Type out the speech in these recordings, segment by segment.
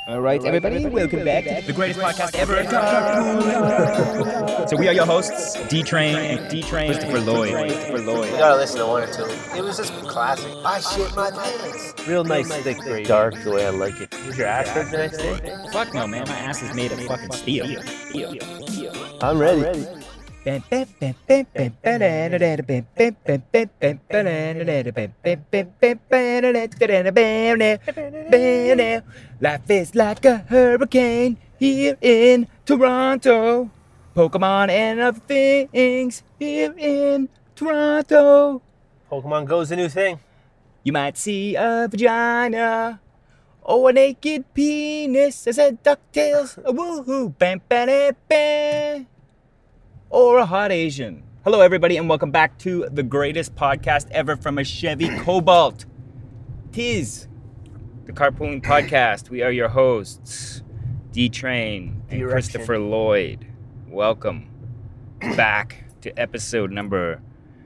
All right, everybody, welcome back to The greatest podcast ever. So we are your hosts, D-Train and Christopher Lloyd. You gotta listen to one or two. It was just classic. I shit my pants. Real nice, thick, dark, the way I like it. Was your ass hurt the next day? Fuck no, man. My ass is made of fucking steel. I'm ready. Life is like a hurricane here in Toronto. Pokemon and other things here in Toronto. Pokemon Go's the new thing. You might see a vagina or a naked penis. I said DuckTales, a woohoo, bam, bam, bam. Or a hot Asian. Hello, everybody, and welcome back to the greatest podcast ever from a Chevy Cobalt. Tis the Carpooling Podcast. We are your hosts, D-Train and Direction. Christopher Lloyd. Welcome back to episode number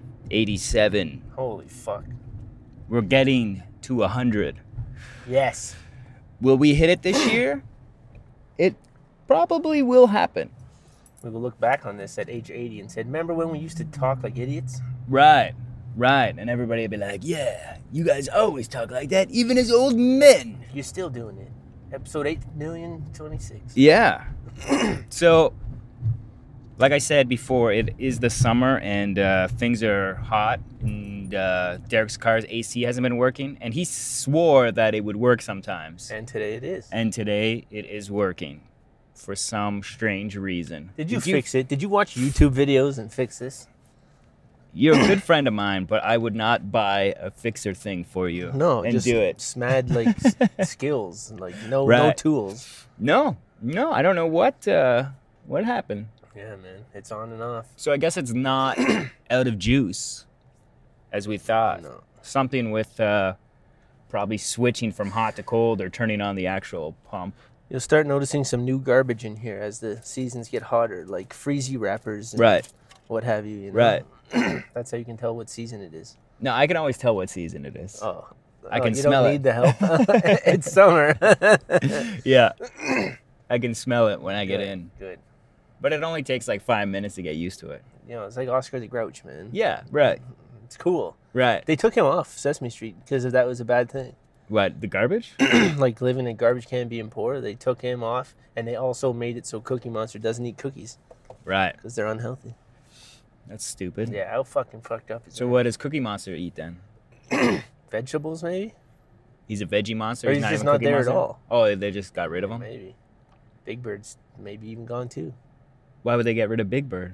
87. Holy fuck. We're getting to 100. Yes. Will we hit it this year? It probably will happen. We will look back on this at age 80 and said, remember when we used to talk like idiots? Right. And everybody would be like, yeah, you guys always talk like that, even as old men. You're still doing it. Episode 8,026,000. Yeah. So, like I said before, it is the summer and things are hot. And Derek's car's AC hasn't been working. And he swore that it would work sometimes. And today it is. And today it is working for some strange reason. Did you fix it? Did you watch YouTube videos and fix this? You're a good friend of mine, but I would not buy a fixer thing for you. No, and just do it. smad like skills, like no Right. tools. No, I don't know what happened. Yeah, man, it's on and off. So I guess it's not out of juice, as we thought. No. Something with probably switching from hot to cold or turning on the actual pump. You'll start noticing some new garbage in here as the seasons get hotter, like freezy wrappers and Right. what have you. You know? Right. That's how you can tell what season it is. No, I can always tell what season it is. Oh, I can you smell don't it. need the help. It's summer. Yeah. I can smell it when I get in. Good. But it only takes like 5 minutes to get used to it. You know, it's like Oscar the Grouch, man. Yeah, right. It's cool. Right. They took him off Sesame Street because that was a bad thing. What, the garbage? Like living in a garbage can, being poor. They took him off, and they also made it so Cookie Monster doesn't eat cookies Right. because they're unhealthy. That's stupid. Yeah, how fucking fucked up is So that? what does Cookie Monster eat then? Vegetables, maybe? He's a veggie monster? Or he's just even not Cookie there at Monster? all. Oh, they just got rid of him? Maybe. Big Bird's maybe even gone too. Why would they get rid of Big Bird?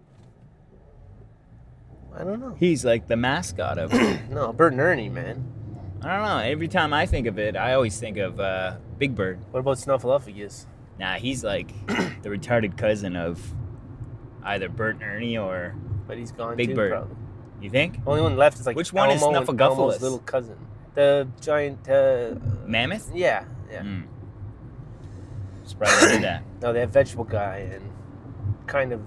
I don't know. He's like the mascot of it. No, Bert and Ernie, man. I don't know. Every time I think of it, I always think of Big Bird. What about Snuffleupagus? Nah, he's like the retarded cousin of either Bert and Ernie or... But he's gone Big too, Bird. probably. You think? Only one left is like Which one is Elmo and Snuffleupagus? Elmo's little cousin. The giant. Mammoth? Yeah. Mm. Surprised I did that. No, they have Vegetable Guy and kind of.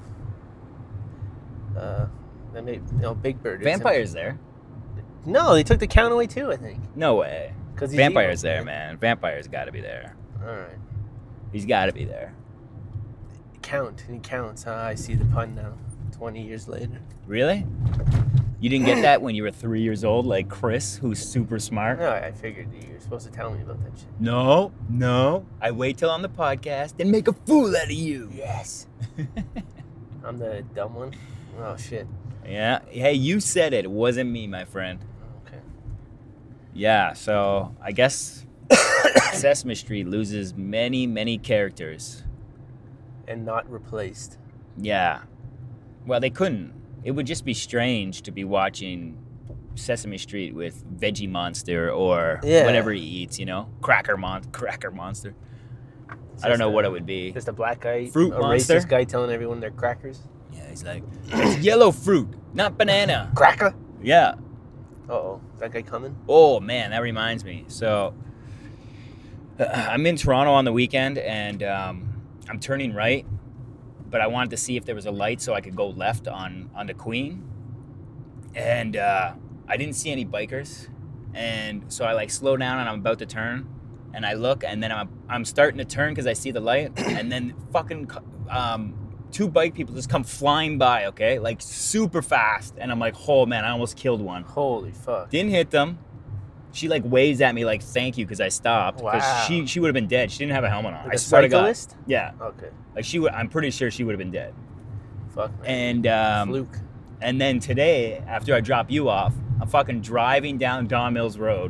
They made Big Bird. is Vampire's there. him. No, they took the count away too. I think. No way. 'Cause he's Vampire's evil, there, man. Vampire's got to be there. All right. He's got to be there. Count. He counts. Huh? I see the pun now. 20 years later. Really? You didn't get that when you were 3 years old, like Chris, who's super smart? No, I figured you were supposed to tell me about that shit. No. I wait till on the podcast and make a fool out of you. Yes. I'm the dumb one. Oh shit. Yeah. Hey, you said it. It wasn't me, my friend. Okay. Yeah, so I guess Sesame Street loses many, many characters. And not replaced. Yeah. Well, they couldn't. It would just be strange to be watching Sesame Street with Veggie Monster or whatever he eats, you know? Cracker Monster. I don't know what it would be. Just a black guy, Fruit a monster? racist guy telling everyone they're crackers. Yeah, he's like, it's yellow fruit, not banana. Cracker? Yeah. Uh-oh. Is that guy coming? Oh, man, that reminds me. So, I'm in Toronto on the weekend, and I'm turning right, but I wanted to see if there was a light so I could go left on the Queen. And I didn't see any bikers, and so I, slow down, and I'm about to turn, and I look, and then I'm starting to turn because I see the light, and then fucking two bike people just come flying by, okay, like super fast, and I'm like, oh man, I almost killed one. Holy fuck. Didn't hit them. She like waves at me like thank you because I stopped, because Wow. she would have been dead. She didn't have a helmet on. Like I a swear to God. cyclist? Yeah, Okay. like I'm pretty sure she would have been dead. Fuck, man. And Fluke. and then today, after I drop you off, I'm fucking driving down Don Mills Road,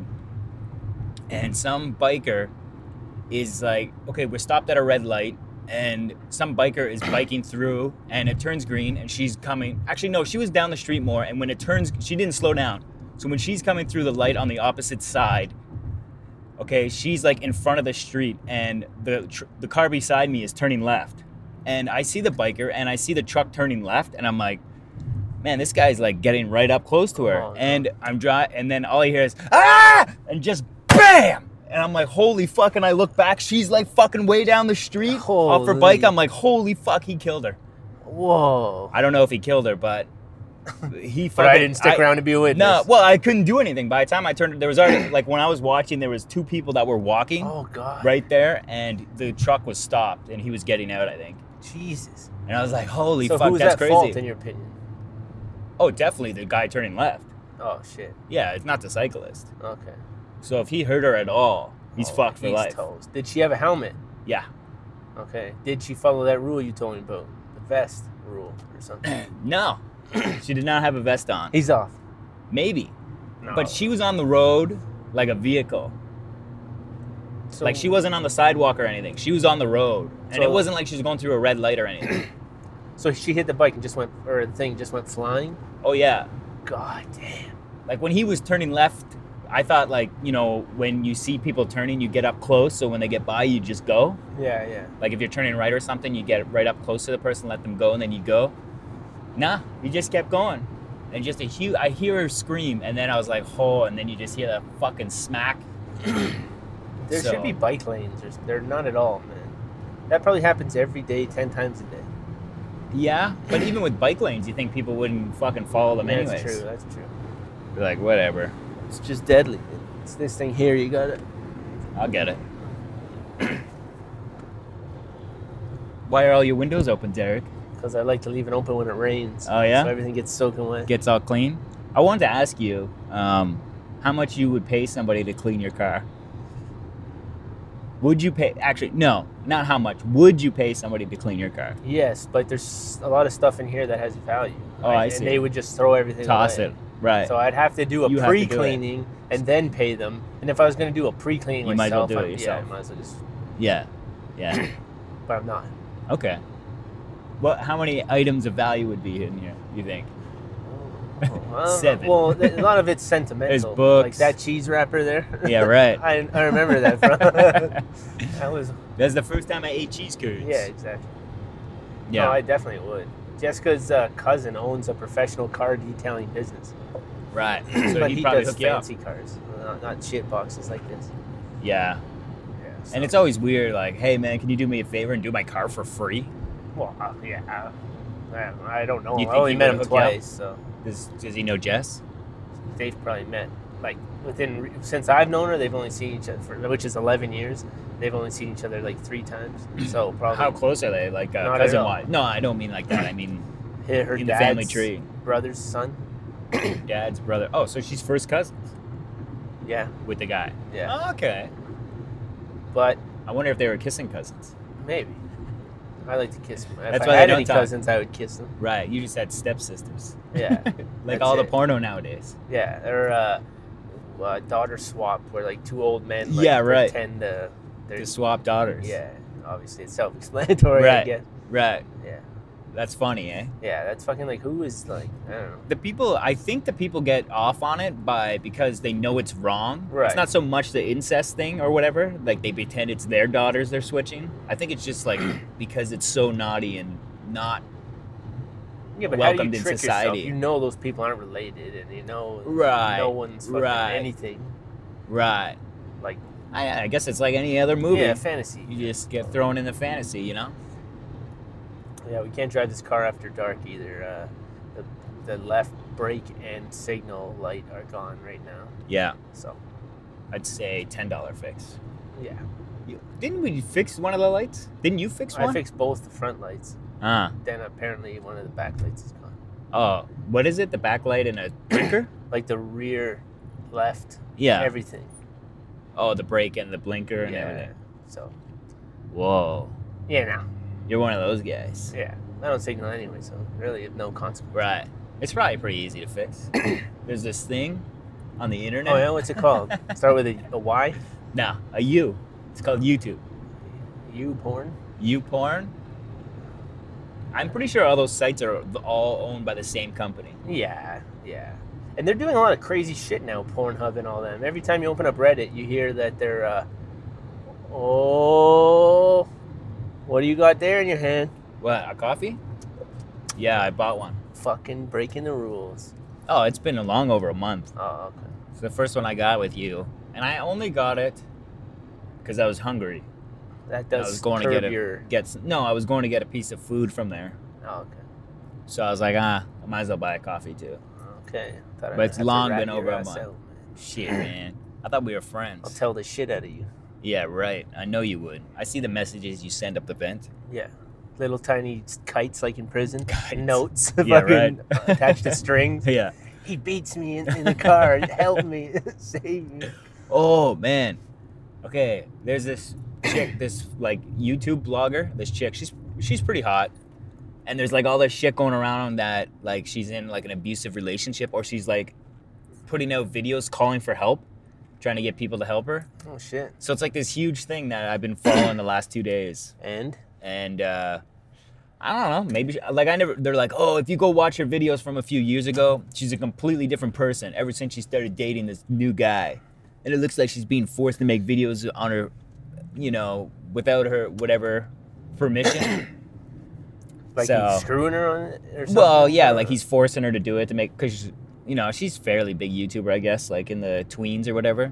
and some biker is like, okay, we're stopped at a red light, and some biker is biking through, and it turns green, and she's coming. Actually, no, she was down the street more, and when it turns, she didn't slow down. So when she's coming through the light on the opposite side, okay, she's like in front of the street, and the car beside me is turning left. And I see the biker, and I see the truck turning left, and I'm like, man, this guy's like getting right up close to her. Oh, no. And I'm and then all I hear is, ah! And just bam! And I'm like, holy fuck, and I look back, she's like fucking way down the street off her bike. I'm like, holy fuck, he killed her. Whoa. I don't know if he killed her, but he fucking... But I didn't stick around to be a witness. No, well, I couldn't do anything. By the time I turned, there was already, like when I was watching, there was two people that were walking Oh, God. right there, and the truck was stopped, and he was getting out, I think. Jesus. And I was like, holy So fuck, who was that's at crazy. fault, in your opinion? Oh, definitely the guy turning left. Oh, shit. Yeah, it's not the cyclist. Okay. So if he hurt her at all, he's fucked for life. Toast. Did she have a helmet? Yeah. Okay. Did she follow that rule you told me about? The vest rule or something? No, she did not have a vest on. He's off. Maybe. No. But she was on the road like a vehicle. So, Like she wasn't on the sidewalk or anything. She was on the road. And So- it wasn't like she was going through a red light or anything. So she hit the bike and just went, or the thing just went flying? Oh, yeah. God damn. Like when he was turning left, I thought like, you know, when you see people turning, you get up close. So when they get by, you just go. Yeah, yeah. Like if you're turning right or something, you get right up close to the person, let them go, and then you go. Nah, he just kept going. And just I hear her scream, and then I was like, oh, and then you just hear that fucking smack. There So- should be bike lanes. They're not at all, man. That probably happens every day, 10 times a day. Yeah, but even with bike lanes, you think people wouldn't fucking follow them anyways. That's true. You're like, whatever, It's just deadly. It's this thing here, you got it. I'll get it. Why are all your windows open, Derek? Because I like to leave it open when it rains. Oh, yeah? So everything gets soaking wet. Gets all clean? I wanted to ask you how much you would pay somebody to clean your car. Would you pay, actually, no, not how much. Would you pay somebody to clean your car? Yes, but there's a lot of stuff in here that has value. Oh, I and see. they would just throw everything Toss away. it, right. So I'd have to do a You have to do it. pre-cleaning and then pay them. And if I was going to do a pre-cleaning You might as well myself, do it yourself. Yeah, I might as well just... Yeah, yeah, But I'm not. okay. How many items of value would be in here, you think? Well, 7. Well, a lot of it's sentimental. There's books. Like that cheese wrapper there. Yeah, right. I remember that from... that was... That's the first time I ate cheese curds. Yeah, exactly. Yeah. No, I definitely would. Jessica's cousin owns a professional car detailing business. Right. So But he'd he probably does hook you up. fancy cars, not shit boxes like this. Yeah. Yeah, And it's always weird, like, hey man, can you do me a favor and do my car for free? well, yeah. I don't know. You I think only he met would him hook you up? twice, so Does he know Jess? they've probably met like since I've known her. They've only seen each other, which is 11 years. They've only seen each other like 3 times. So probably How close are they? Like Not at cousin all. wise? No, I don't mean like that. I mean her in the dad's family tree. brother's son. Dad's brother. Oh, so she's first cousins Yeah, with the guy. yeah. Oh, okay. But I wonder if they were kissing cousins. maybe I like to kiss them. That's If why I they had don't any talk. cousins, I would kiss them. Right. You just had stepsisters. Yeah, Like that's all the it. porno nowadays. Yeah, or daughter swap, where like 2 old men like, Yeah, right. pretend they're To swap daughters. yeah. Obviously, it's self-explanatory. I Right. guess. Right. Yeah, That's funny, eh? yeah. That's fucking like who is like I don't know. I think the people get off on it because they know it's wrong. Right. It's not so much the incest thing or whatever. Like they pretend it's their daughters they're switching. I think it's just like because it's so naughty and not Yeah, but how do welcomed you in trick society. yourself? You know those people aren't related, and you know Right, no one's fucking right. anything. right. Like I guess it's like any other movie. yeah, fantasy. You just get thrown in the fantasy, you know? Yeah, we can't drive this car after dark either. The left brake and signal light are gone right now. Yeah. So I'd say $10 fix. Yeah. Didn't we fix one of the lights? Didn't you fix one? I fixed both the front lights. Ah. Then apparently one of the back lights is gone. Oh, what is it? The backlight and a blinker? Like the rear, left, Yeah. everything. Oh, the brake and the blinker and Yeah. everything. So, Whoa. yeah, no. You're one of those guys. Yeah. I don't signal anyway, so really have no consequence. Right. It's probably pretty easy to fix. There's this thing on the internet. Oh, yeah? What's it called? Start with a Y? No, a U. It's called YouTube. U porn? YouPorn. I'm pretty sure all those sites are all owned by the same company. Yeah, yeah. And they're doing a lot of crazy shit now, Pornhub and all them. Every time you open up Reddit, you hear that they're, oh, what do you got there in your hand? What, a coffee? Yeah, I bought one. Fucking breaking the rules. Oh, it's been long over a month. Oh, okay. It's the first one I got with you. And I only got it because I was hungry. That I does was going to curb get your... I was going to get a piece of food from there. Oh, okay. So I was like, I might as well buy a coffee too. Okay. But it's long been over a a month. month. Shit, man. I thought we were I'll friends. tell the shit out of you. Yeah, right. I know you would. I see the messages you send up the vent. Yeah. Little tiny kites like in prison. Kites. Notes. Yeah, fucking attached to strings. Yeah. He beats me in the car. Help me. Save me. Oh, man. Okay, there's this chick, this like YouTube blogger. This chick, she's pretty hot. And there's like all this shit going around that like she's in like an abusive relationship, or she's like putting out videos calling for help, trying to get people to help her. Oh, shit. So it's like this huge thing that I've been following the last 2 days. And? And I don't know, maybe they're like, oh, if you go watch her videos from a few years ago, she's a completely different person ever since she started dating this new guy. And it looks like she's being forced to make videos on her, without her whatever permission. Like So- he's screwing her on it or something? Well, yeah, Or- like he's forcing her to do it to make, because she's fairly big YouTuber, I guess, like in the tweens or whatever.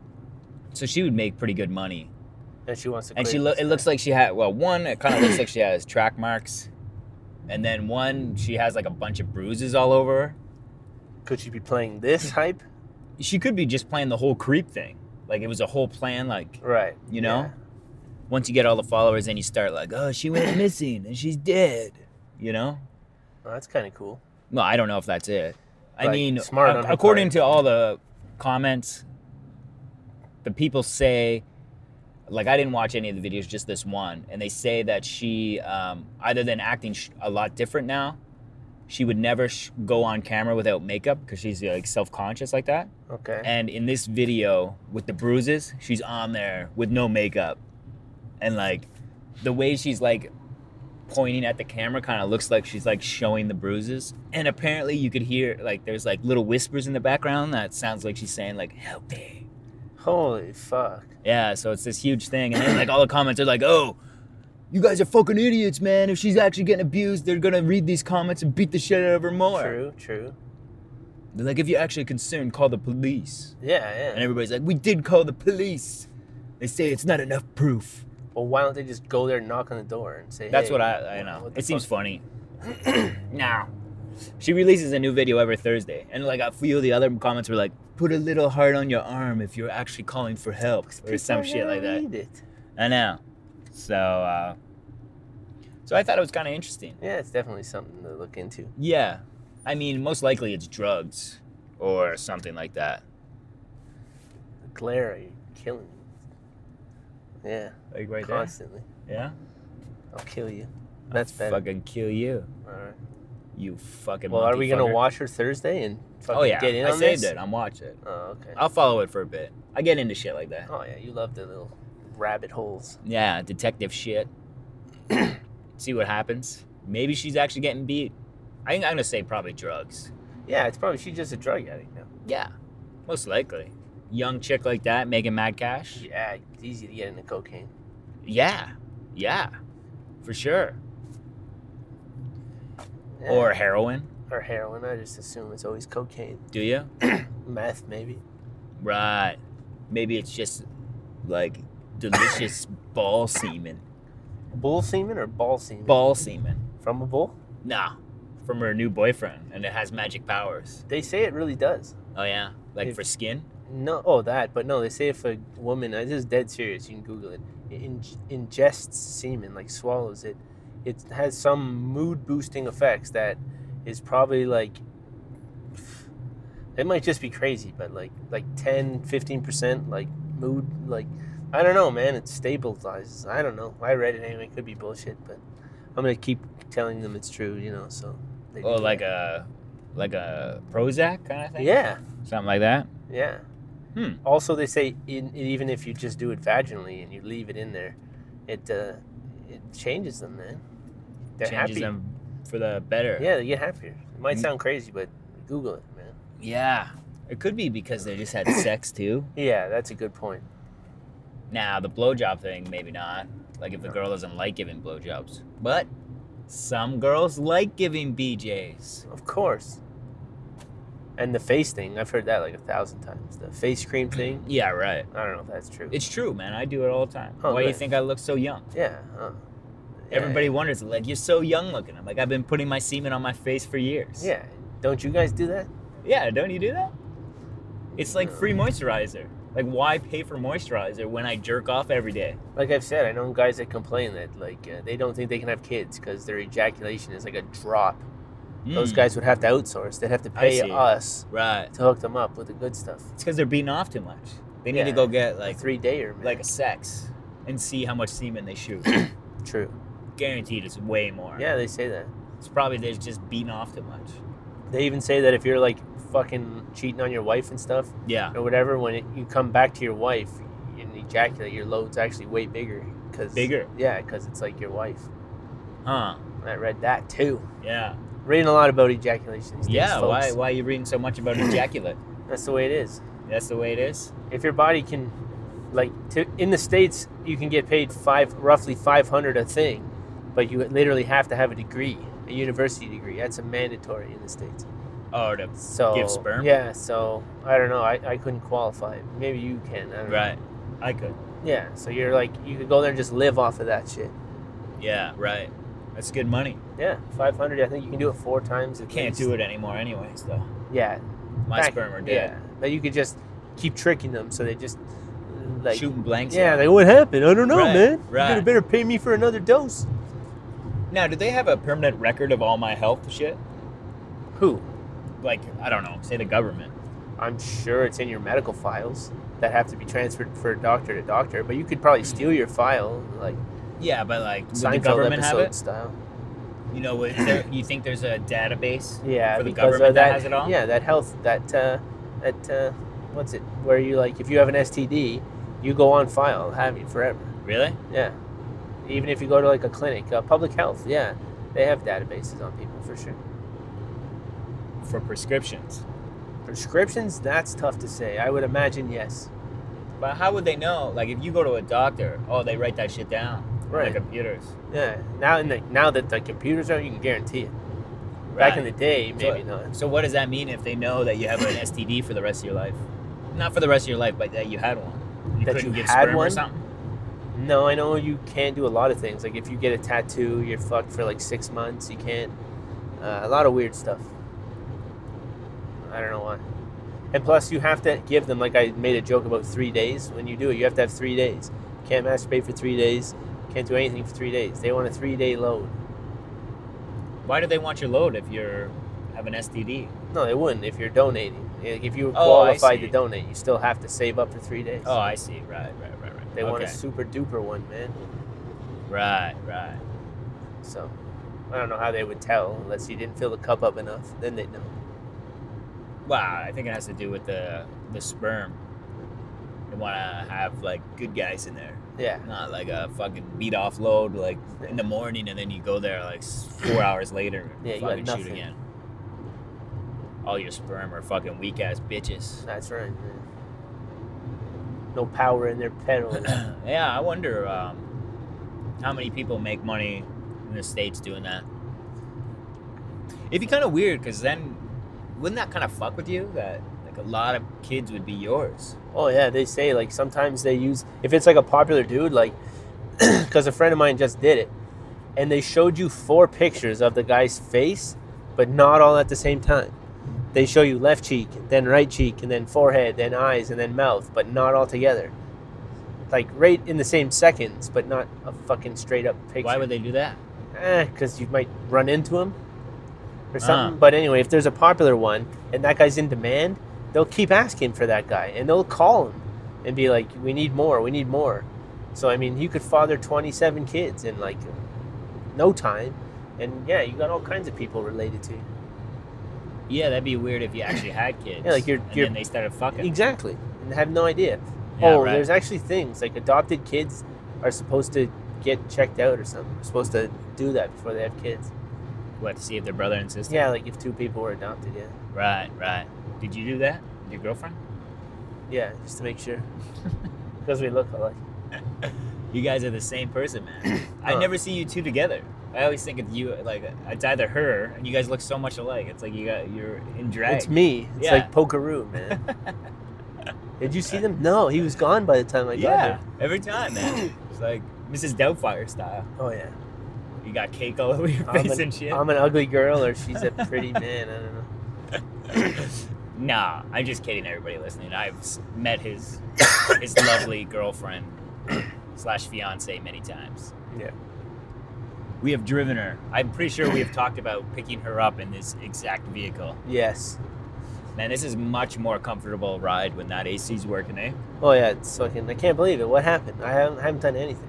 So she would make pretty good money. And she wants to And quit. it looks like she had, one, it kind of looks like she has track marks. And then one, she has like a bunch of bruises all over her. Could she be playing this hype? She could be just playing the whole creep thing. Like it was a whole plan, like, Right. Yeah. Once you get all the followers, then you start like, oh, she went missing and she's dead, Well, that's kind of cool. Well, I don't know if that's it. I Like, mean, smart on her according part. to all the comments, the people say, like, I didn't watch any of the videos, just this one, and they say that she, other than acting a lot different now, she would never go on camera without makeup because she's like self-conscious like that. Okay. And in this video with the bruises, she's on there with no makeup, and like the way she's like pointing at the camera kind of looks like she's like showing the bruises. And apparently you could hear like there's like little whispers in the background that sounds like she's saying like, help me. Holy fuck. Yeah, so it's this huge thing. And then like all the comments are like, oh, you guys are fucking idiots, man. If she's actually getting abused, they're gonna read these comments and beat the shit out of her more. True. They're like, if you're actually concerned, call the police. Yeah. And everybody's like, we did call the police. They say it's not enough proof. Well, why don't they just go there and knock on the door and say, That's hey, what I know. what the It seems fuck? funny. Now, she releases a new video every Thursday. And like a few of the other comments were like, put a little heart on your arm if you're actually calling for help. Or some People shit like never that. read it. I know. So I thought it was kind of interesting. Yeah, it's definitely something to look into. Yeah. I mean, most likely it's drugs or something like that. The glare, are you killing me? Yeah, Like right constantly. there. Yeah? I'll kill you. That's I'll better. fucking kill you. All right. You fucking Well, are monkey we gonna fucker. watch her Thursday and fucking Oh yeah, get in I on saved this? it. I'm watching it. Oh, okay. I'll follow it for a bit. I get into shit like that. Oh yeah, you love the little rabbit holes. Yeah, detective shit. See what happens. Maybe she's actually getting beat. I think I'm gonna say probably drugs. Yeah, it's probably she's just a drug addict now. Yeah, most likely. Young chick like that making mad cash. Yeah, it's easy to get into cocaine. Yeah, for sure. Yeah. Or heroin. Or heroin. I just assume it's always cocaine. Do you? Meth, maybe. Right. Maybe it's just like delicious ball semen. Bull semen or ball semen? Ball semen. From a bull? Nah, from her new boyfriend, and it has magic powers. They say it really does. Oh yeah, like If- for skin. No, but no, they say if a woman, this is dead serious, you can Google it, ingests semen, like swallows it, it has some mood boosting effects that is probably like, it might just be crazy, but like 10, 15%, like mood, like, I don't know, man, it stabilizes. I don't know. I read it anyway. It could be bullshit, but I'm going to keep telling them it's true, so. Oh, like a Prozac kind of thing? Yeah. Something like that? Yeah. Also, they say even if you just do it vaginally and you leave it in there, it changes them, man. They're Changes happy. them for the better. Yeah, they get happier. It might sound crazy, but Google it, man. Yeah. It could be because they just had sex too. Yeah, that's a good point. Now, the blowjob thing, maybe not. Like if the girl doesn't like giving blowjobs. But some girls like giving BJs. Of course. And the face thing, I've heard that like 1,000 times. The face cream thing, Yeah, right. I don't know if that's true. It's true, man. I do it all the time. Oh, Why do you good. think I look so young? Yeah. Everybody wonders, like, you're so young looking. I'm like, I've been putting my semen on my face for years. Yeah. Don't you guys do that? Yeah, don't you do that? It's like free moisturizer. Like, why pay for moisturizer when I jerk off every day? Like I've said, I know guys that complain that like they don't think they can have kids because their ejaculation is like a drop. Those guys would have to outsource. They'd have to pay see. us Right. to hook them up with the good stuff. It's because they're beating off too much. They need Yeah. to go get, like, 3-dayer, man. like a sex and see how much semen they shoot. True. Guaranteed it's way more. Yeah, they say that. It's probably they're just beating off too much. They even say that if you're like fucking cheating on your wife and stuff Yeah. or whatever, when you come back to your wife and ejaculate, your load's actually way bigger. Bigger? Yeah, because it's like your wife. Huh. I read that too. Yeah. Reading a lot about ejaculation these days, Yeah, folks. why are you reading so much about ejaculate? That's the way it is. That's the way it is? If your body can, in the States, you can get paid roughly $500 a thing, but you literally have to have a degree, a university degree. That's a mandatory in the States. Oh, to So give sperm? Yeah, so I don't know. I couldn't qualify. Maybe you can. I don't know. Right. I could. Yeah, so you're like, you could go there and just live off of that shit. Yeah, right. That's good money. Yeah, 500. I think you can do it 4 times. Can't do it anymore anyways, though. Yeah. My sperm are dead. Yeah, but you could just keep tricking them so they just like Shooting blanks. Yeah, out. like what happened? I don't know, Right, man. right. You better pay me for another dose. Now, do they have a permanent record of all my health shit? Who? Like, I don't know, say the government. I'm sure it's in your medical files that have to be transferred for doctor to doctor, but you could probably steal your file, like Yeah, but like, would the Seinfeld government have episode it? style. You know, you think there's a database Yeah, for the because government of that has it all? Yeah, that health, what's it? Where you like, if you have an STD, you go on file, have it forever. Really? Yeah, even if you go to like a clinic, public health, yeah, they have databases on people for sure. For prescriptions. Prescriptions, that's tough to say. I would imagine yes. But how would they know? Like, if you go to a doctor, they write that shit down on Right. the computers. Yeah, now that the computers are, you can guarantee it. Back in the day, maybe not. So what does that mean if they know that you have an STD for the rest of your life? Not for the rest of your life, but that you had one. You That couldn't you get had sperm or one? something? No, I know you can't do a lot of things. Like if you get a tattoo, you're fucked for like 6 months. You can't. A lot of weird stuff. I don't know why. And plus, you have to give them, like I made a joke about 3 days. When you do it, you have to have 3 days. You can't masturbate for 3 days. You can't do anything for 3 days. They want a 3-day load. Why do they want your load if you have an STD? No, they wouldn't if you're donating. If you were Oh, I qualified to see. donate, you still have to save up for 3 days. Oh, I see. Right. They want a Okay. super duper one, man. Right. So, I don't know how they would tell unless you didn't fill the cup up enough. Then they'd know. Wow, I think it has to do with the sperm. They want to have, like, good guys in there. Yeah. Not like a fucking beat-off load, like, in the morning, and then you go there, like, 4 hours later and Yeah, you got fucking shoot nothing. again. All your sperm are fucking weak-ass bitches. That's right, man. No power in their pedals. Yeah, I wonder how many people make money in the States doing that. It'd be kind of weird, because then, wouldn't that kind of fuck with you? That, like, a lot of kids would be yours. Oh, yeah, they say, like, sometimes they use... If it's, like, a popular dude, like... Because a friend of mine just did it. And they showed you 4 pictures of the guy's face, but not all at the same time. they show you left cheek, then right cheek, and then forehead, then eyes, and then mouth, but not all together. Like right in the same seconds, but not a fucking straight up picture. Why would they do that? Because you might run into him or something. But anyway, if there's a popular one and that guy's in demand, they'll keep asking for that guy, and they'll call him and be like, we need more, we need more. So, I mean, you could father 27 kids in like no time. And yeah, you got all kinds of people related to you. Yeah, that'd be weird if you actually had kids. Yeah, like and then they started fucking. Exactly. And have no idea. Yeah, oh, right. there's actually things like adopted kids are supposed to get checked out or something. They're supposed to do that before they have kids. What, to see if they're brother and sister? Yeah, like if two people were adopted, yeah. Right. Did you do that with your girlfriend? Yeah, just to make sure. Because we look alike. You guys are the same person, man. I Huh. never see you two together. I always think it's you, like it's either her, and you guys look so much alike. It's like you're in drag. It's me. It's Yeah. like Pokeroo, man. Did you see them? No, he was gone by the time I got Yeah, there. every time, man. It's like Mrs. Doubtfire style. Oh, yeah. You got cake all over your I'm face an, and shit. I'm an ugly girl or she's a pretty man. I don't know. Nah, I'm just kidding, everybody listening. I've met his lovely girlfriend / fiance many times. Yeah. We have driven her. I'm pretty sure we have talked about picking her up in this exact vehicle. Yes. Man, this is much more comfortable ride when that AC's working, eh? Oh, yeah. It's fucking... I can't believe it. What happened? I haven't done anything.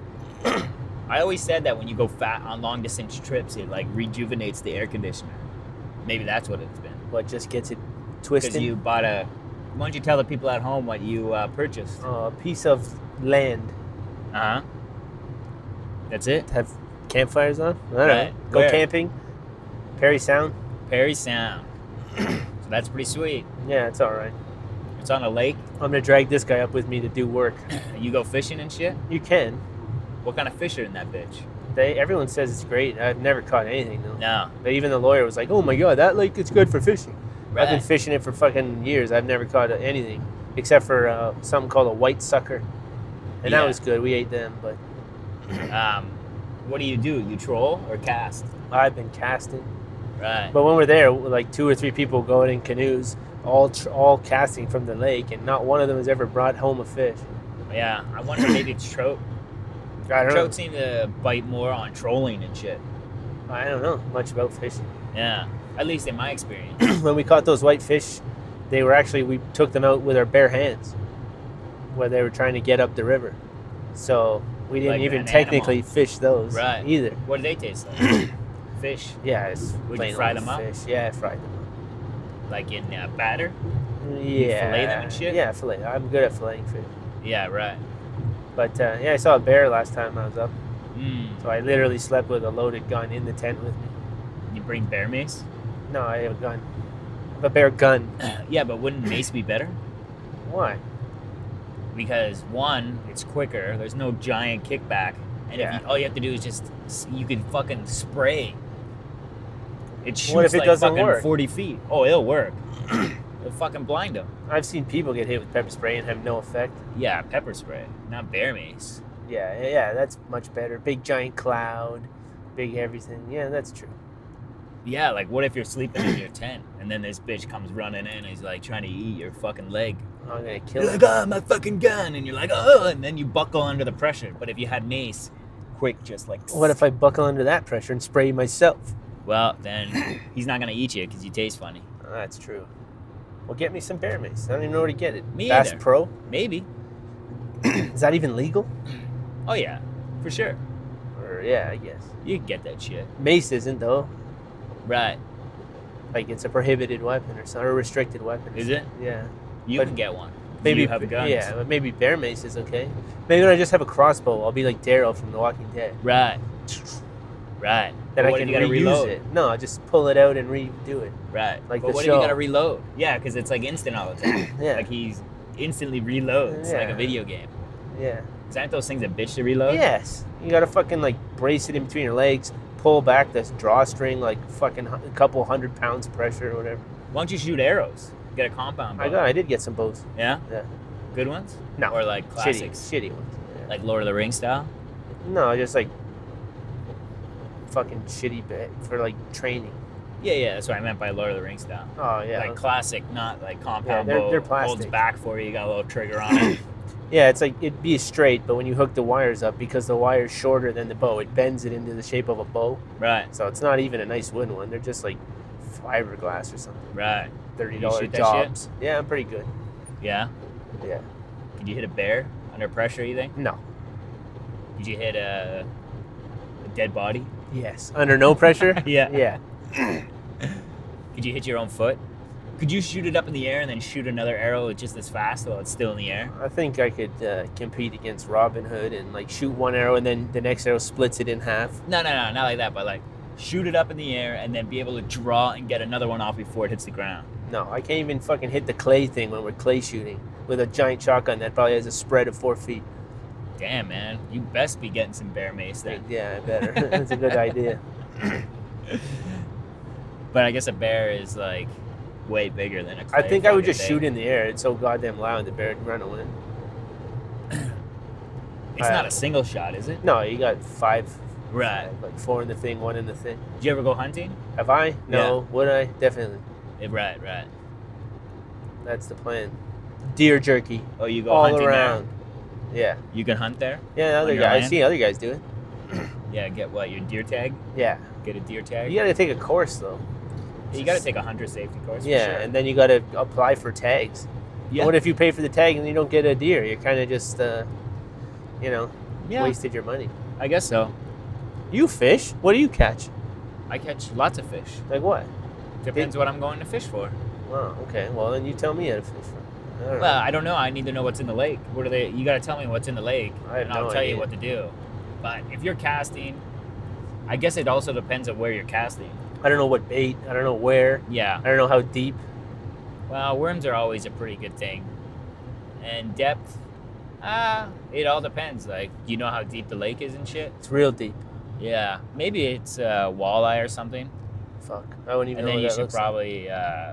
I always said that when you go fat on long distance trips, it like rejuvenates the air conditioner. Maybe that's what it's been. What just gets it Because twisted? you bought a. Why don't you tell the people at home what you purchased? A piece of land. Uh huh. That's it. Have campfires on? I don't Right. know. Go Where? camping. Perry Sound. Perry Sound. So that's pretty sweet. Yeah, it's all right. It's on a lake. I'm going to drag this guy up with me to do work. You go fishing and shit. You can. What kind of fish are in that bitch? Everyone says it's great. I've never caught anything, though. No. But even the lawyer was like, oh, my God, that lake is good for fishing. I've been Right. fishing it for fucking years. I've never caught anything except for something called a white sucker. And that Yeah. was good. We ate them, but What do? You troll or cast? I've been casting. Right. But when we're there, like 2 or 3 people going in canoes, all casting from the lake, and not one of them has ever brought home a fish. Yeah. I wonder maybe it's trout. I don't Trout seem to bite more on trolling and shit. know. I don't know much about fishing. Yeah. At least in my experience. When we caught those white fish, we took them out with our bare hands, where they were trying to get up the river. So we didn't Like even an technically animal. fish those Right. either. What do they taste like? Fish. Yeah, it's Would you plain fry old them up? fish. Yeah, I fried them Like in batter? up. Yeah. fillet them and shit? Yeah, fillet. I'm good at filleting fish. Yeah, right. But yeah, I saw a bear last time I was up. Mm. So I literally slept with a loaded gun in the tent with me. You bring bear mace? No, I have a gun. I have a bear gun. Yeah, but wouldn't mace be better? Why? Because one, it's quicker. There's no giant kickback, and Yeah. all you have to do is you can fucking spray. It shoots What if it like doesn't fucking work? 40 feet. Oh, it'll work. It'll fucking blind them. I've seen people get hit with pepper spray and have no effect. Yeah, pepper spray, not bear mace. Yeah, that's much better. Big giant cloud, big everything. Yeah, that's true. Yeah, like what if you're sleeping in your tent and then this bitch comes running in and he's like trying to eat your fucking leg? I'm gonna kill You're him. like, oh, my fucking gun, and you're like, oh, and then you buckle under the pressure. But if you had mace, quick, just like. What if I buckle under that pressure and spray myself? Well, then he's not gonna eat you because you taste funny. Oh, that's true. Well, get me some bear mace. I don't even know where to get it. Me Bass either. Pro? Maybe. Is that even legal? Oh yeah, for sure. Or yeah, I guess. You can get that shit. Mace isn't though. Right. Like it's a prohibited weapon or something, or a restricted weapon. Is it? Yeah. You But can get one. Maybe you have guns. Yeah, but maybe bear mace is okay. Maybe when I just have a crossbow, I'll be like Daryl from The Walking Dead. Right. Right. Then But I what can if you gotta reuse reload? it. No, I just pull it out and redo it. Right. Like but the what show. if you gotta reload? Yeah, because it's like instant all the time. Yeah. Like he's instantly reloads like Yeah. a video game. Yeah. Is that those things a bitch to reload? Yes. You gotta fucking like brace it in between your legs, pull back this drawstring like fucking a couple 100 pounds pressure or whatever. Why don't you shoot arrows? Get a compound bow. I did get some bows. Yeah? Yeah. Good ones? No. Or like classics? Shitty ones. Yeah. Like Lord of the Rings style? No, just like fucking shitty bit for like training. Yeah, that's what I meant by Lord of the Rings style. Oh yeah. Like classic, not like compound they're bow. Holds plastic. back for you. You got a little trigger on it. Yeah, it's like it'd be straight, but when you hook the wires up, because the wire's shorter than the bow, it bends it into the shape of a bow. Right, So it's not even a nice wooden one. They're just like fiberglass or something. right. $30 shoot that jobs. Yeah, I'm pretty good. Yeah. Yeah. Could you hit a bear under pressure, you think? No. Could you hit a dead body? Yes. Under no pressure? Yeah. Yeah. Could you hit your own foot? Could you shoot it up in the air and then shoot another arrow just as fast while it's still in the air? I think I could compete against Robin Hood and like shoot one arrow and then the next arrow splits it in half. No, not like that, but like shoot it up in the air and then be able to draw and get another one off before it hits the ground. No, I can't even fucking hit the clay thing when we're clay shooting with a giant shotgun that probably has a spread of 4 feet. Damn, man. You best be getting some bear mace then. Yeah, I better. That's a good idea. But I guess a bear is like way bigger than a clay I think I would fucking just thing. shoot in the air. It's so goddamn loud the bear would run away. It's not a single shot, is it? No, you got 5, Right. like 4 in the thing, 1 in the thing. Did you ever go hunting? Have I? No. Would I? Definitely. Right. That's the plan. Deer jerky Oh, you go all hunting around. there? Yeah. You can hunt there? Yeah, other your guys. I land? see other guys do it. Yeah, get what? Your deer tag? Yeah. Get a deer tag? You got to take a course though. You got to take a hunter safety course. Yeah, for sure. and then you got to apply for tags. Yeah. What if you pay for the tag and you don't get a deer? You're kind of just, Yeah, wasted your money. I guess so. You fish? What do you catch? I catch lots of fish. Like what? Depends what I'm going to fish for. Oh, okay. Well, then you tell me how to fish. I don't know. Well, I don't know. I need to know what's in the lake. What are they? You got to tell me what's in the lake, I have and I'll no tell idea. you what to do. But if you're casting, I guess it also depends on where you're casting. I don't know what bait. I don't know where. Yeah. I don't know how deep. Well, worms are always a pretty good thing, and depth. It all depends. Like, you know how deep the lake is and shit. It's real deep. Yeah. Maybe it's walleye or something, Fuck. I wouldn't even and know then what you that should looks like. probably,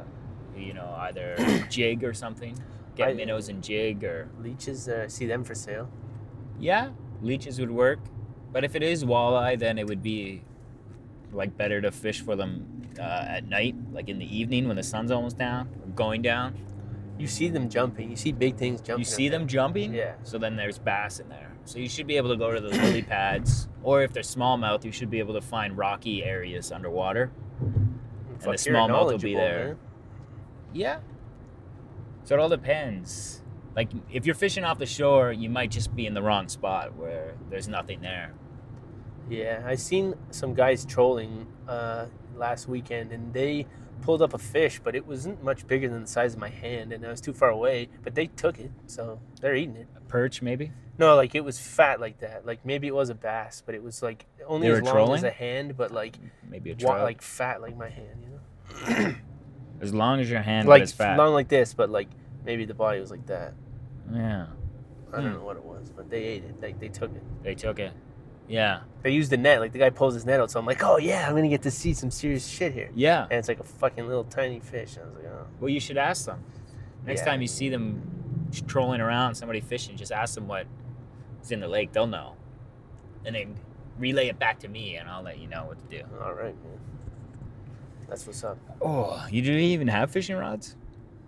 either jig or something. Get minnows and jig or. Leeches, I see them for sale. Yeah, leeches would work. But if it is walleye, then it would be like better to fish for them at night, like in the evening when the sun's almost down or going down. You see them jumping. You see big things jumping. You see up there. them jumping? Yeah. So then there's bass in there. So you should be able to go to the lily pads, or if they're smallmouth, you should be able to find rocky areas underwater. Fuck, the you're smallmouth will be knowledgeable, there. man. Yeah. So it all depends. Like, if you're fishing off the shore, you might just be in the wrong spot where there's nothing there. Yeah, I seen some guys trolling last weekend, and they pulled up a fish, but it wasn't much bigger than the size of my hand, and I was too far away. But they took it, so they're eating it. A perch, maybe? No, like it was fat like that. Like maybe it was a bass, but it was like only They as were long trolling? as a hand, but like Maybe a trout. like fat like my hand, you know? As long as your hand Like is fat. long like this, but like maybe the body was like that. Yeah. I don't know what it was, but they ate it. Like they took it. They took it. Yeah. They used the net. Like the guy pulls his net out, so I'm like, oh yeah, I'm gonna get to see some serious shit here. Yeah. And it's like a fucking little tiny fish. I was like, oh. Well, you should ask them. Next Yeah. time you see them trolling around, somebody fishing, just ask them what is in the lake. They'll know. And then relay it back to me, and I'll let you know what to do. All right, man. That's what's up. Oh, you didn't even have fishing rods?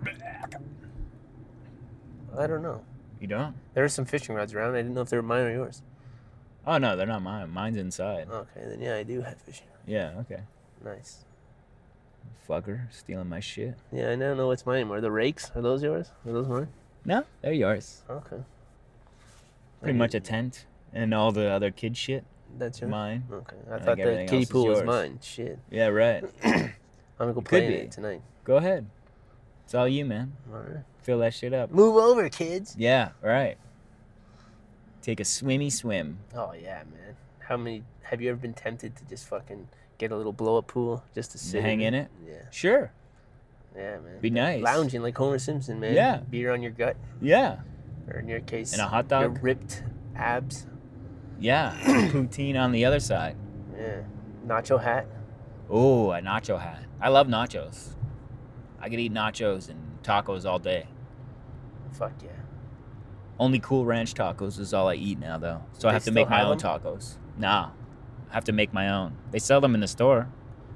I don't know. You don't? There were some fishing rods around. I didn't know if they were mine or yours. Oh, no, they're not mine. Mine's inside. Okay, then yeah, I do have fishing rods. Yeah, okay. Nice. Fucker, stealing my shit. Yeah, I don't know what's mine anymore. The rakes, are those yours? Are those mine? No, they're yours. Okay. Pretty much a tent and all the other kid shit. That's yours? Mine. Okay. I think thought the everything kiddie else is pool was yours. mine. Shit. Yeah, right. I'm gonna go play in be. it tonight. Go ahead. It's all you, man. All right. Fill that shit up. Move over, kids. Yeah, right. Take a swimmy swim. Oh yeah, man. How many? Have you ever been tempted to just fucking get a little blow up pool just to sit Hang in it? Yeah. Sure. Yeah, man. Be nice. Lounging like Homer Simpson, man. Yeah. Beer on your gut, Yeah. or in your case, And a hot your dog? ripped abs. Yeah. Poutine on the other side. Yeah. Nacho hat. Oh, a nacho hat. I love nachos. I could eat nachos and tacos all day. Fuck yeah. Only Cool Ranch tacos is all I eat now, though. So I They have to still make my have own them? tacos. Nah. I have to make my own. They sell them in the store.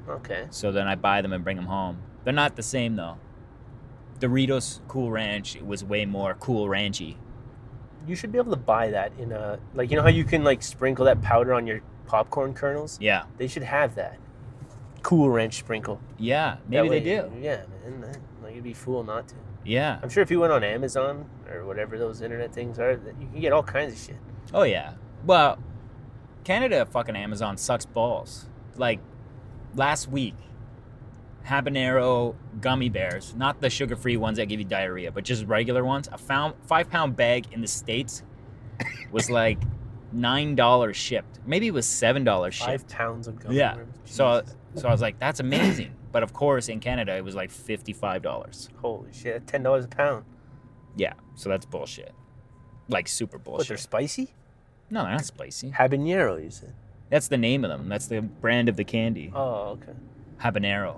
Okay. So then I buy them and bring them home. They're not the same though. Doritos Cool Ranch was way more Cool Ranchy. You should be able to buy that in a like, you know how you can like sprinkle that powder on your popcorn kernels? Yeah. They should have that. Cool Ranch sprinkle. Yeah, maybe That they way- do. Yeah, man. Like you'd be fool not to. Yeah. I'm sure if you went on Amazon or whatever those internet things are, that you can get all kinds of shit. Oh yeah. Well, Canada fucking Amazon sucks balls. Like last week, habanero gummy bears, not the sugar-free ones that give you diarrhea, but just regular ones. A 5-pound bag in the States was like $9 shipped. Maybe it was $7 shipped. 5 pounds of gummy Yeah. worms. So Jesus. I was like, that's amazing. But of course, in Canada, it was like $55. Holy shit, $10 a pound. Yeah. So that's bullshit. Like super What, they're bullshit. spicy? No, they're not spicy. Habanero, you said. That's the name of them. That's the brand of the candy. Oh, okay. Habanero.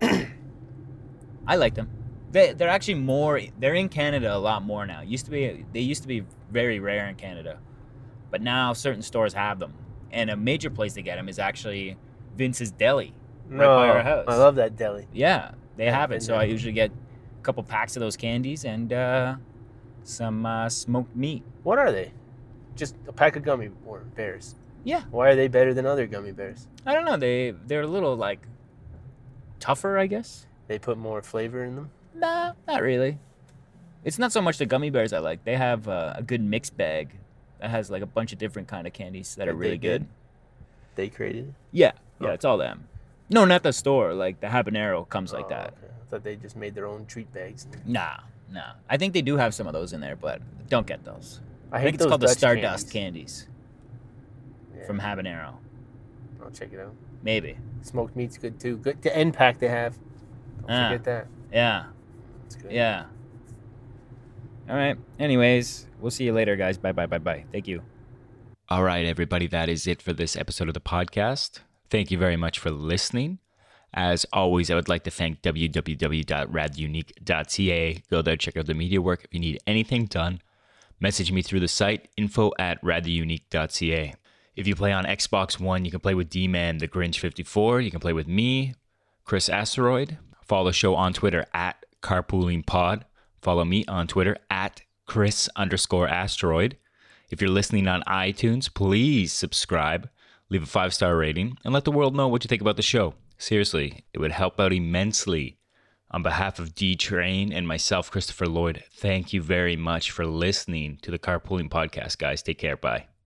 I like them. They're actually more. They're in Canada a lot more now. They used to be very rare in Canada, but now certain stores have them. And a major place to get them is actually Vince's Deli, right by our house. I love that deli. Yeah, they have it. been So there. I usually get a couple packs of those candies and some smoked meat. What are they? Just a pack of gummy bears. Yeah. Why are they better than other gummy bears? I don't know. They're a little like tougher, I guess. They put more flavor in them. Nah, not really. It's not so much the gummy bears I like. They have a good mixed bag that has like a bunch of different kind of candies that are They really good. did? They created it. Yeah, Oh. it's all them. No, not the store. Like the habanero comes like Oh, that. Okay. I thought they just made their own treat bags. Nah. I think they do have some of those in there, but don't get those. I I hate think it's those called the Dutch Stardust candies. candies Yeah, from habanero. I'll check it out. Maybe. Smoked meat's good too. Good. The end pack they have. Don't Ah. forget that. Yeah. It's good. Yeah. All right. Anyways, we'll see you later, guys. Bye. Thank you. All right, everybody. That is it for this episode of the podcast. Thank you very much for listening. As always, I would like to thank www.radunique.ca. Go there, check out the media work. If you need anything done, message me through the site, info@radunique.ca. If you play on Xbox One, you can play with D-Man, the Grinch54. You can play with me, Chris Asteroid. Follow the show on Twitter @carpoolingpod. Follow me on Twitter @Chris_Asteroid. If you're listening on iTunes, please subscribe, leave a 5-star rating, and let the world know what you think about the show. Seriously, it would help out immensely. On behalf of D-Train and myself, Christopher Lloyd, thank you very much for listening to the Carpooling Podcast, guys. Take care. Bye.